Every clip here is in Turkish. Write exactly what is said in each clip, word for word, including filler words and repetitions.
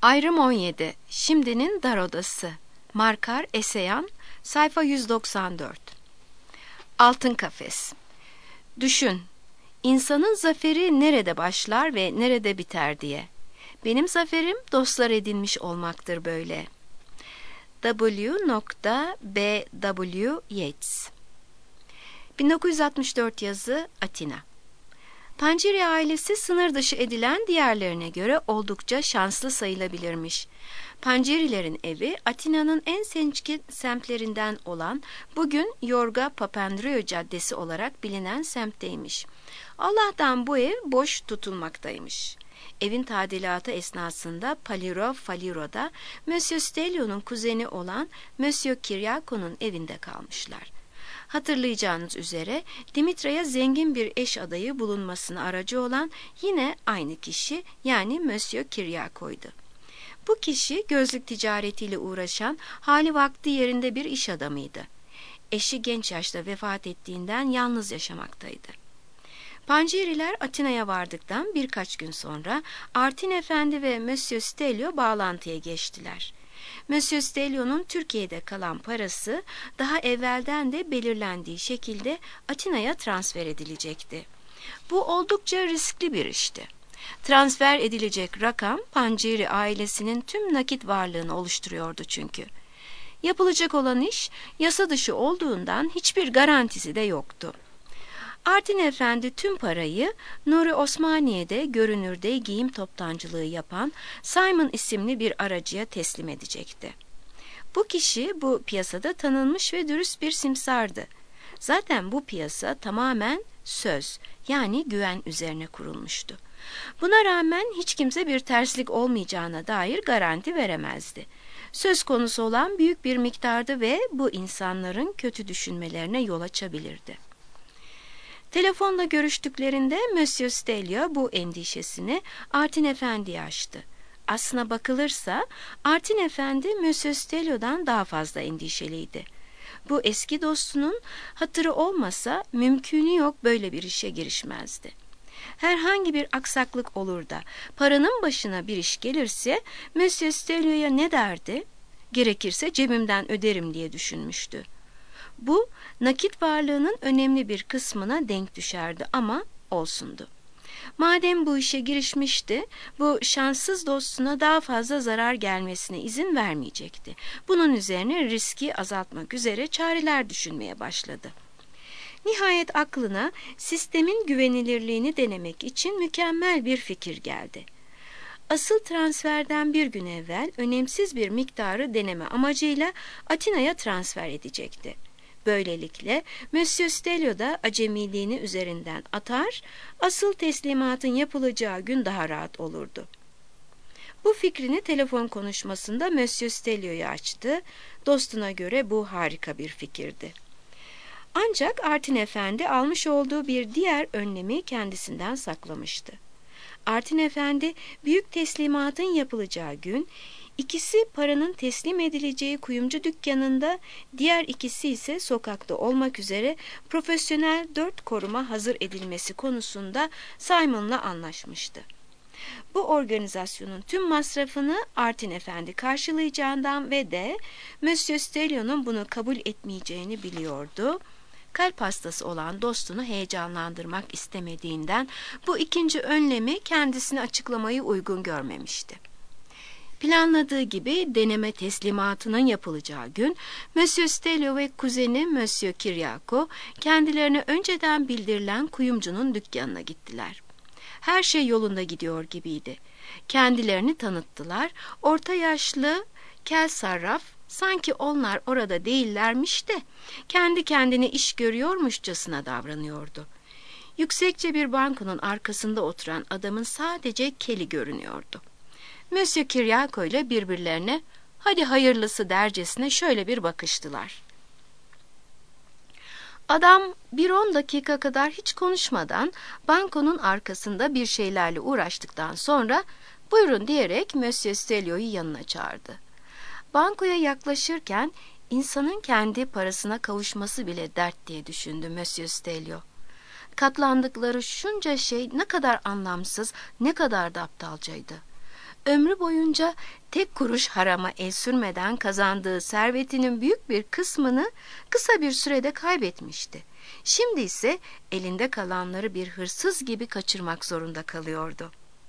Ayrım on yedi. Şimdinin dar odası. Markar Eseyan, sayfa yüz doksan dört. Altın kafes. Düşün, insanın zaferi nerede başlar ve nerede biter diye. Benim zaferim dostlar edinmiş olmaktır böyle. W. B W. Yeats. bin dokuz yüz altmış dört yazı, Atina. Panciri ailesi sınır dışı edilen diğerlerine göre oldukça şanslı sayılabilirmiş. Pancirilerin evi Atina'nın en seçkin semtlerinden olan bugün Yorga Papandreou Caddesi olarak bilinen semtteymiş. Allah'tan bu ev boş tutulmaktaymış. Evin tadilatı esnasında Paliro Faliro'da Monsieur Stelio'nun kuzeni olan Monsieur Kiriako'nun evinde kalmışlar. Hatırlayacağınız üzere Dimitra'ya zengin bir eş adayı bulunmasına aracı olan yine aynı kişi, yani Monsieur Kiriako'ydu. Bu kişi gözlük ticaretiyle uğraşan, hali vakti yerinde bir iş adamıydı. Eşi genç yaşta vefat ettiğinden yalnız yaşamaktaydı. Panciriler Atina'ya vardıktan birkaç gün sonra Artin Efendi ve Monsieur Stelio bağlantıya geçtiler. Monsieur Stelio'nun Türkiye'de kalan parası daha evvelden de belirlendiği şekilde Atina'ya transfer edilecekti. Bu oldukça riskli bir işti. Transfer edilecek rakam Panciri ailesinin tüm nakit varlığını oluşturuyordu çünkü. Yapılacak olan iş yasa dışı olduğundan hiçbir garantisi de yoktu. Artin Efendi tüm parayı Nuri Osmaniye'de görünürde giyim toptancılığı yapan Simon isimli bir aracıya teslim edecekti. Bu kişi bu piyasada tanınmış ve dürüst bir simsardı. Zaten bu piyasa tamamen söz, yani güven üzerine kurulmuştu. Buna rağmen hiç kimse bir terslik olmayacağına dair garanti veremezdi. Söz konusu olan büyük bir miktardı ve bu insanların kötü düşünmelerine yol açabilirdi. Telefonla görüştüklerinde Monsieur Stelio bu endişesini Artin Efendi'ye açtı. Aslına bakılırsa Artin Efendi Monsieur Stelio'dan daha fazla endişeliydi. Bu eski dostunun hatırı olmasa mümkünü yok böyle bir işe girişmezdi. Herhangi bir aksaklık olur da paranın başına bir iş gelirse Monsieur Stelio'ya ne derdi? Gerekirse cebimden öderim diye düşünmüştü. Bu nakit varlığının önemli bir kısmına denk düşerdi ama olsundu. Madem bu işe girişmişti, bu şanssız dostuna daha fazla zarar gelmesine izin vermeyecekti. Bunun üzerine riski azaltmak üzere çareler düşünmeye başladı. Nihayet aklına sistemin güvenilirliğini denemek için mükemmel bir fikir geldi. Asıl transferden bir gün evvel önemsiz bir miktarı deneme amacıyla Atina'ya transfer edecekti. Böylelikle Monsieur Stelio da acemiliğini üzerinden atar, asıl teslimatın yapılacağı gün daha rahat olurdu. Bu fikrini telefon konuşmasında Monsieur Stelio'ya açtı. Dostuna göre bu harika bir fikirdi. Ancak Artin Efendi almış olduğu bir diğer önlemi kendisinden saklamıştı. Artin Efendi büyük teslimatın yapılacağı gün, İkisi paranın teslim edileceği kuyumcu dükkanında, diğer ikisi ise sokakta olmak üzere profesyonel dört koruma hazır edilmesi konusunda Simon'la anlaşmıştı. Bu organizasyonun tüm masrafını Artin Efendi karşılayacağından ve de Monsieur Stelio'nun bunu kabul etmeyeceğini biliyordu. Kalp hastası olan dostunu heyecanlandırmak istemediğinden bu ikinci önlemi kendisine açıklamayı uygun görmemişti. Planladığı gibi deneme teslimatının yapılacağı gün Monsieur Stelio ve kuzeni Monsieur Kiriako kendilerine önceden bildirilen kuyumcunun dükkanına gittiler. Her şey yolunda gidiyor gibiydi. Kendilerini tanıttılar. Orta yaşlı, kel sarraf, sanki onlar orada değillermiş de kendi kendine iş görüyormuşçasına davranıyordu. Yüksekçe bir bankonun arkasında oturan adamın sadece keli görünüyordu. Monsieur Kiriako ile birbirlerine "hadi hayırlısı" dercesine şöyle bir bakıştılar. Adam bir on dakika kadar hiç konuşmadan bankonun arkasında bir şeylerle uğraştıktan sonra "buyurun" diyerek Monsieur Stelio'yu yanına çağırdı. Bankoya yaklaşırken insanın kendi parasına kavuşması bile dert diye düşündü Monsieur Stelio. Katlandıkları şunca şey ne kadar anlamsız, ne kadar da aptalcaydı. Ömrü boyunca tek kuruş harama el sürmeden kazandığı servetinin büyük bir kısmını kısa bir sürede kaybetmişti. Şimdi ise elinde kalanları bir hırsız gibi kaçırmak zorunda kalıyordu.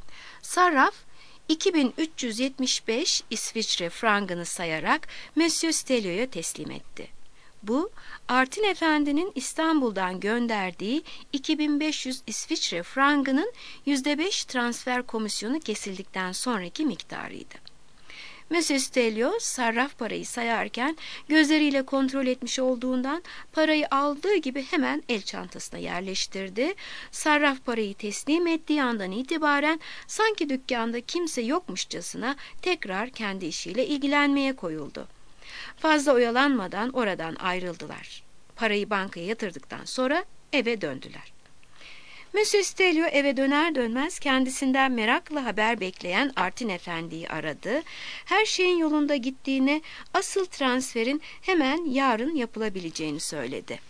Sarraf iki bin üç yüz yetmiş beş İsviçre frangını sayarak Monsieur Stelio'ya teslim etti. Bu, Artin Efendi'nin İstanbul'dan gönderdiği iki bin beş yüz İsviçre frangının yüzde beş transfer komisyonu kesildikten sonraki miktarıydı. Monsieur Stelio, sarraf parayı sayarken gözleriyle kontrol etmiş olduğundan parayı aldığı gibi hemen el çantasına yerleştirdi. Sarraf parayı teslim ettiği andan itibaren sanki dükkanda kimse yokmuşçasına tekrar kendi işiyle ilgilenmeye koyuldu. Fazla oyalanmadan oradan ayrıldılar. Parayı bankaya yatırdıktan sonra eve döndüler. Monsieur Stelio eve döner dönmez kendisinden merakla haber bekleyen Artin Efendi'yi aradı. Her şeyin yolunda gittiğini, asıl transferin hemen yarın yapılabileceğini söyledi.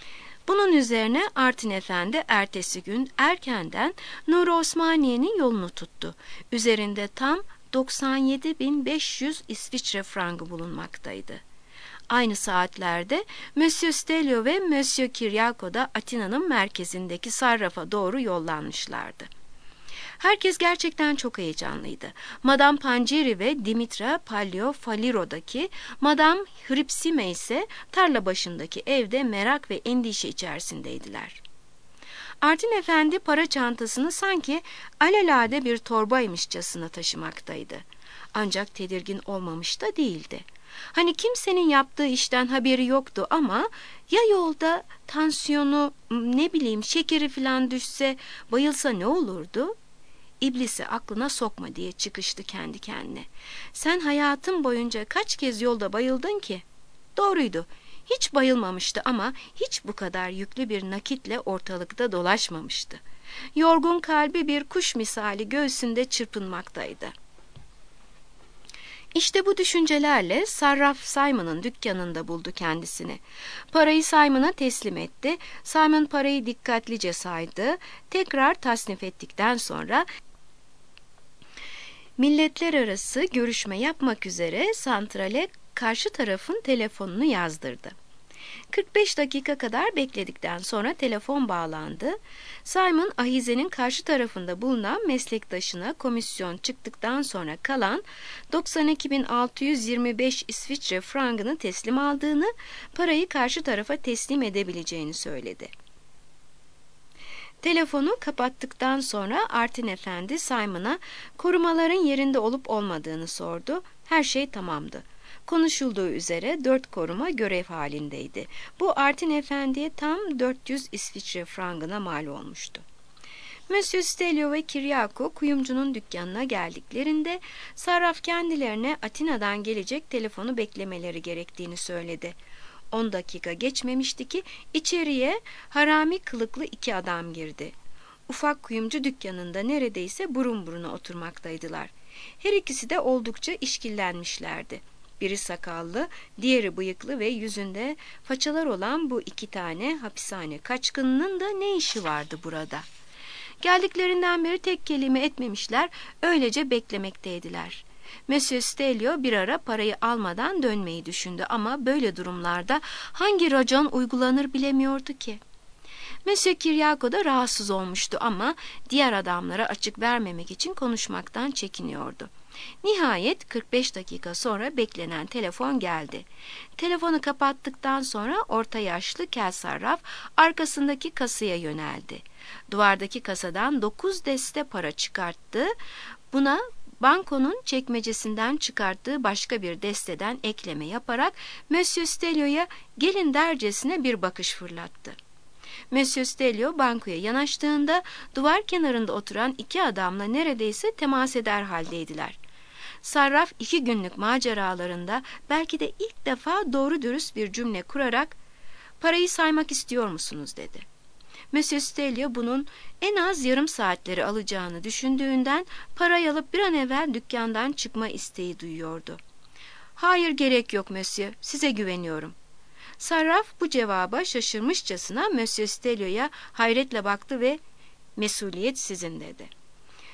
Bunun üzerine Artin Efendi ertesi gün erkenden Nur-i Osmaniye'nin yolunu tuttu. Üzerinde tam doksan yedi bin beş yüz İsviçre frangı bulunmaktaydı. Aynı saatlerde Monsieur Stelio ve Monsieur Kiriakou da Atina'nın merkezindeki sarrafa doğru yollanmışlardı. Herkes gerçekten çok heyecanlıydı. Madame Pangiri ve Dimitra Paleofaliro'daki Madame Hripsime ise tarla başındaki evde merak ve endişe içerisindeydiler. Artin Efendi para çantasını sanki alelade bir torbaymışçasına taşımaktaydı. Ancak tedirgin olmamış da değildi. Hani kimsenin yaptığı işten haberi yoktu ama ya yolda tansiyonu, ne bileyim şekeri falan düşse, bayılsa ne olurdu? İblisi aklına sokma diye çıkıştı kendi kendine. Sen hayatın boyunca kaç kez yolda bayıldın ki? Doğruydu. Hiç bayılmamıştı ama hiç bu kadar yüklü bir nakitle ortalıkta dolaşmamıştı. Yorgun kalbi bir kuş misali göğsünde çırpınmaktaydı. İşte bu düşüncelerle sarraf Simon'ın dükkanında buldu kendisini. Parayı Simon'a teslim etti. Simon parayı dikkatlice saydı. Tekrar tasnif ettikten sonra milletler arası görüşme yapmak üzere santrale karşı tarafın telefonunu yazdırdı. kırk beş dakika kadar bekledikten sonra telefon bağlandı. Simon, ahizenin karşı tarafında bulunan meslektaşına komisyon çıktıktan sonra kalan doksan iki bin altı yüz yirmi beş İsviçre frangını teslim aldığını, parayı karşı tarafa teslim edebileceğini söyledi. Telefonu kapattıktan sonra Artin Efendi Simon'a korumaların yerinde olup olmadığını sordu. Her şey tamamdı. Konuşulduğu üzere dört koruma görev halindeydi. Bu Artin Efendi'ye tam dört yüz İsviçre frangına mal olmuştu. Monsieur Stelio ve Kiriakou kuyumcunun dükkanına geldiklerinde sarraf kendilerine Atina'dan gelecek telefonu beklemeleri gerektiğini söyledi. On dakika geçmemişti ki içeriye harami kılıklı iki adam girdi. Ufak kuyumcu dükkanında neredeyse burun buruna oturmaktaydılar. Her ikisi de oldukça işkillenmişlerdi. Biri sakallı, diğeri bıyıklı ve yüzünde façalar olan bu iki tane hapishane kaçkınının da ne işi vardı burada? Geldiklerinden beri tek kelime etmemişler, öylece beklemekteydiler. Monsieur Stelio bir ara parayı almadan dönmeyi düşündü ama böyle durumlarda hangi racon uygulanır bilemiyordu ki. Monsieur Kiriakou da rahatsız olmuştu ama diğer adamlara açık vermemek için konuşmaktan çekiniyordu. Nihayet kırk beş dakika sonra beklenen telefon geldi. Telefonu kapattıktan sonra orta yaşlı kel sarraf arkasındaki kasaya yöneldi. Duvardaki kasadan dokuz deste para çıkarttı. Buna bankonun çekmecesinden çıkarttığı başka bir desteden ekleme yaparak Monsieur Stelio'ya gelin dercesine bir bakış fırlattı. Monsieur Stelio bankoya yanaştığında duvar kenarında oturan iki adamla neredeyse temas eder haldeydiler. Sarraf iki günlük maceralarında belki de ilk defa doğru dürüst bir cümle kurarak "Parayı saymak istiyor musunuz?" dedi. Monsieur Stelio bunun en az yarım saatleri alacağını düşündüğünden parayı alıp bir an evvel dükkandan çıkma isteği duyuyordu. "Hayır, gerek yok Monsieur, size güveniyorum." Sarraf bu cevaba şaşırmışçasına Monsieur Stelio'ya hayretle baktı ve "Mesuliyet sizin." dedi.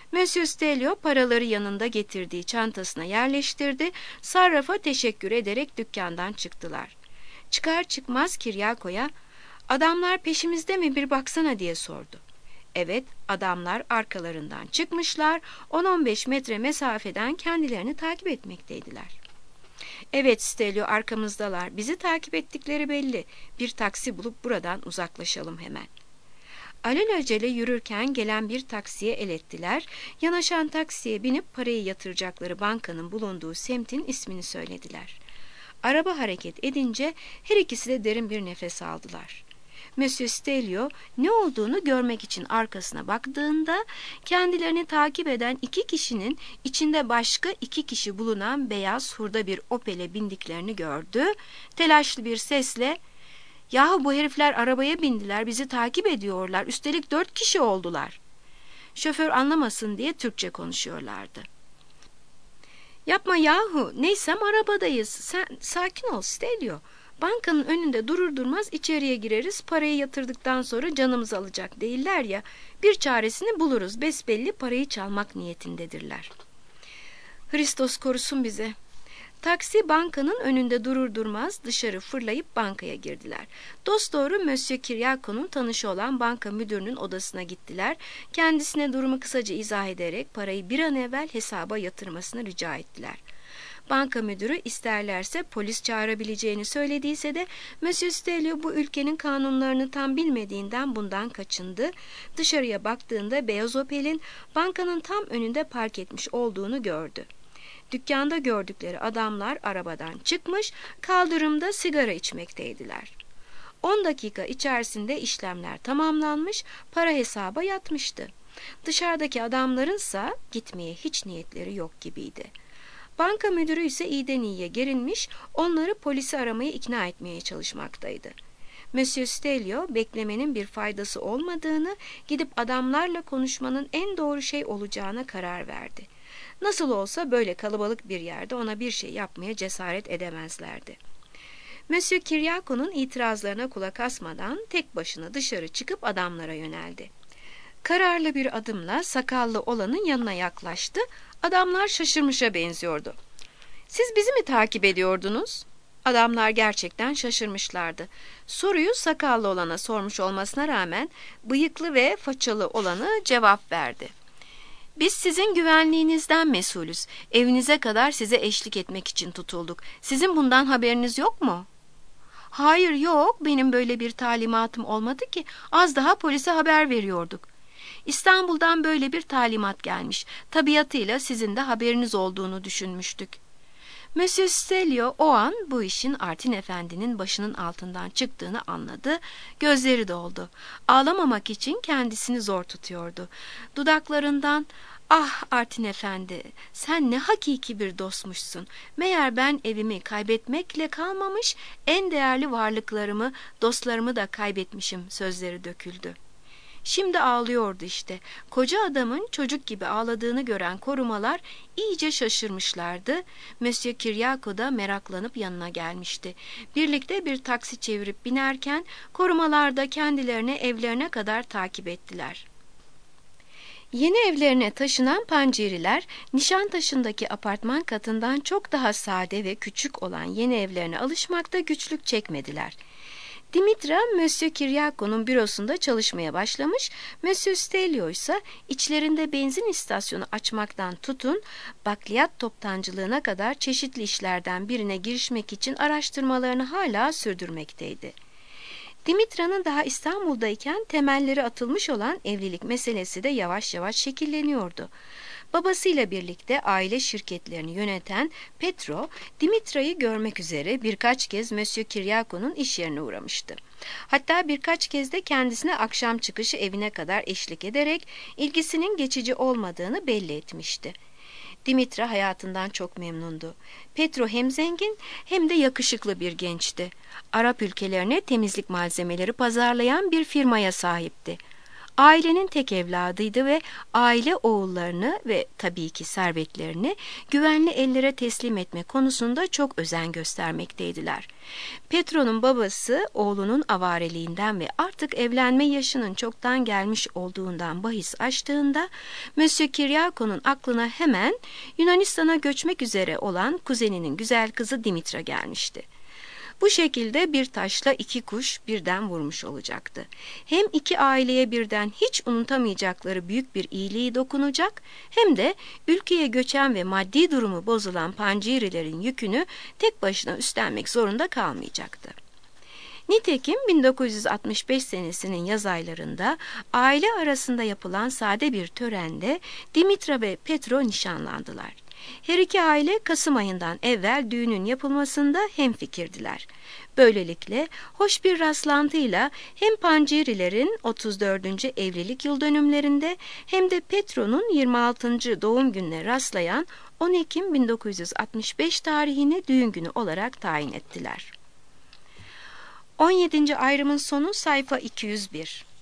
Monsieur Stelio paraları yanında getirdiği çantasına yerleştirdi, sarrafa teşekkür ederek dükkandan çıktılar. Çıkar çıkmaz Kiryako'ya, "Adamlar peşimizde mi, bir baksana," diye sordu. Evet, adamlar arkalarından çıkmışlar, on on beş metre mesafeden kendilerini takip etmekteydiler. "Evet Stelio, arkamızdalar, bizi takip ettikleri belli, bir taksi bulup buradan uzaklaşalım hemen." Alelacele yürürken gelen bir taksiye el ettiler, yanaşan taksiye binip parayı yatıracakları bankanın bulunduğu semtin ismini söylediler. Araba hareket edince her ikisi de derin bir nefes aldılar. Monsieur Stelio ne olduğunu görmek için arkasına baktığında kendilerini takip eden iki kişinin içinde başka iki kişi bulunan beyaz hurda bir Opel'e bindiklerini gördü. Telaşlı bir sesle, "Yahu bu herifler arabaya bindiler, bizi takip ediyorlar, üstelik dört kişi oldular." Şoför anlamasın diye Türkçe konuşuyorlardı. "Yapma yahu, neysem arabadayız, sen sakin ol Stelio. Bankanın önünde durur durmaz içeriye gireriz, parayı yatırdıktan sonra canımızı alacak değiller ya, bir çaresini buluruz, besbelli parayı çalmak niyetindedirler." Hristos korusun bize. Taksi bankanın önünde durur durmaz dışarı fırlayıp bankaya girdiler. Dosdoğru Monsieur Kiryako'nun tanışı olan banka müdürünün odasına gittiler. Kendisine durumu kısaca izah ederek parayı bir an evvel hesaba yatırmasını rica ettiler. Banka müdürü isterlerse polis çağırabileceğini söylediyse de Monsieur Stelio bu ülkenin kanunlarını tam bilmediğinden bundan kaçındı. Dışarıya baktığında beyaz Opel'in bankanın tam önünde park etmiş olduğunu gördü. Dükkanda gördükleri adamlar arabadan çıkmış, kaldırımda sigara içmekteydiler. On dakika içerisinde işlemler tamamlanmış, para hesaba yatmıştı. Dışarıdaki adamlarınsa gitmeye hiç niyetleri yok gibiydi. Banka müdürü ise iyiden iyiye gerilmiş, onları polisi aramaya ikna etmeye çalışmaktaydı. Monsieur Stelio beklemenin bir faydası olmadığını, gidip adamlarla konuşmanın en doğru şey olacağına karar verdi. Nasıl olsa böyle kalabalık bir yerde ona bir şey yapmaya cesaret edemezlerdi. Monsieur Kiryako'nun itirazlarına kulak asmadan tek başına dışarı çıkıp adamlara yöneldi. Kararlı bir adımla sakallı olanın yanına yaklaştı. Adamlar şaşırmışa benziyordu. "Siz bizi mi takip ediyordunuz?" Adamlar gerçekten şaşırmışlardı. Soruyu sakallı olana sormuş olmasına rağmen bıyıklı ve façalı olanı cevap verdi. "Biz sizin güvenliğinizden mesulüz. Evinize kadar size eşlik etmek için tutulduk. Sizin bundan haberiniz yok mu?" "Hayır, yok. Benim böyle bir talimatım olmadı ki. Az daha polise haber veriyorduk." "İstanbul'dan böyle bir talimat gelmiş. Tabiatıyla sizin de haberiniz olduğunu düşünmüştük." Monsieur Stelio o an bu işin Artin Efendi'nin başının altından çıktığını anladı. Gözleri doldu. Ağlamamak için kendisini zor tutuyordu. Dudaklarından, "Ah Artin Efendi, sen ne hakiki bir dostmuşsun. Meğer ben evimi kaybetmekle kalmamış, en değerli varlıklarımı, dostlarımı da kaybetmişim," sözleri döküldü. Şimdi ağlıyordu işte. Koca adamın çocuk gibi ağladığını gören korumalar iyice şaşırmışlardı. Monsieur Kiryako da meraklanıp yanına gelmişti. Birlikte bir taksi çevirip binerken korumalar da kendilerini evlerine kadar takip ettiler. Yeni evlerine taşınan Panceriler, Nişantaşı'ndaki apartman katından çok daha sade ve küçük olan yeni evlerine alışmakta güçlük çekmediler. Dimitra, Monsieur Kiryako'nun bürosunda çalışmaya başlamış, Monsieur Stelio ise içlerinde benzin istasyonu açmaktan tutun, bakliyat toptancılığına kadar çeşitli işlerden birine girişmek için araştırmalarını hala sürdürmekteydi. Dimitra'nın daha İstanbul'dayken temelleri atılmış olan evlilik meselesi de yavaş yavaş şekilleniyordu. Babasıyla birlikte aile şirketlerini yöneten Petro, Dimitra'yı görmek üzere birkaç kez Monsieur Kiryako'nun iş yerine uğramıştı. Hatta birkaç kez de kendisine akşam çıkışı evine kadar eşlik ederek ilgisinin geçici olmadığını belli etmişti. Dimitra hayatından çok memnundu. Petro hem zengin hem de yakışıklı bir gençti. Arap ülkelerine temizlik malzemeleri pazarlayan bir firmaya sahipti. Ailenin tek evladıydı ve aile oğullarını ve tabii ki servetlerini güvenli ellere teslim etme konusunda çok özen göstermekteydiler. Petro'nun babası oğlunun avareliğinden ve artık evlenme yaşının çoktan gelmiş olduğundan bahis açtığında Monsieur Kiriako'nun aklına hemen Yunanistan'a göçmek üzere olan kuzeninin güzel kızı Dimitra gelmişti. Bu şekilde bir taşla iki kuş birden vurmuş olacaktı. Hem iki aileye birden hiç unutamayacakları büyük bir iyiliği dokunacak, hem de ülkeye göçen ve maddi durumu bozulan Pancirilerin yükünü tek başına üstlenmek zorunda kalmayacaktı. Nitekim bin dokuz yüz altmış beş senesinin yaz aylarında aile arasında yapılan sade bir törende Dimitra ve Petro nişanlandılar. Her iki aile Kasım ayından evvel düğünün yapılmasında hemfikirdiler. Böylelikle hoş bir rastlantıyla hem Pancirilerin otuz dördüncü evlilik yıl dönümlerinde hem de Petro'nun yirmi altıncı doğum gününe rastlayan on Ekim bin dokuz yüz altmış beş tarihini düğün günü olarak tayin ettiler. on yedinci ayrımın sonu sayfa iki yüz bir.